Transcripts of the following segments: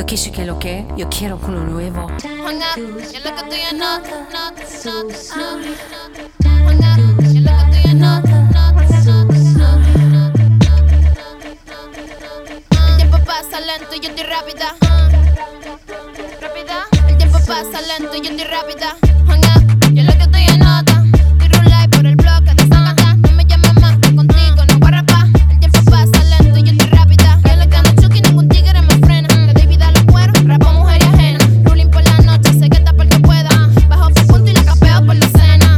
Tokishi, ¿qué lo que? Yo quiero uno nuevo. Hang up, yo lo que estoy en not. Hang up, yo lo que estoy en not. El tiempo pasa lento y yo estoy rápida. El tiempo pasa lento y yo estoy rápida. Hang up, yo lo que estoy en nota. Estoy rulay por el bloque de Zangata. No me llames más que contigo no guarrapa. El tiempo pasa lento y yo estoy rápida. Yo le gano chuki, ningún tigre me frena. Le doy vida a los cueros, rapo mujer y ajena. Ruling por la noche, sé que está porque pueda. Bajo por punto y la capeo por la cena.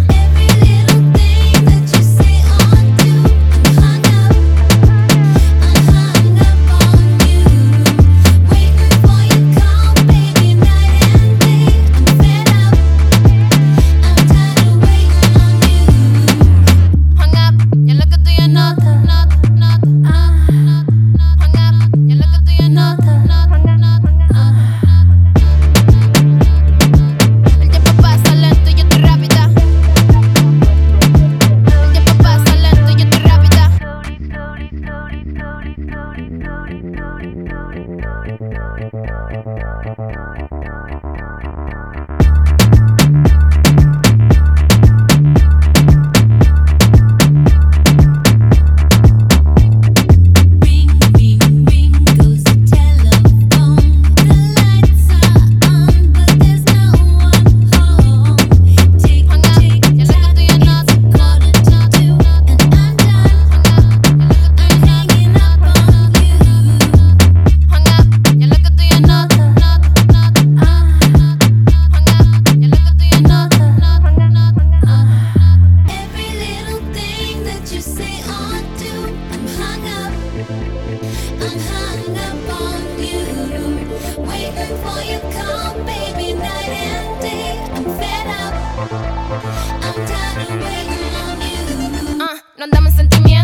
No andamos en sentimientos.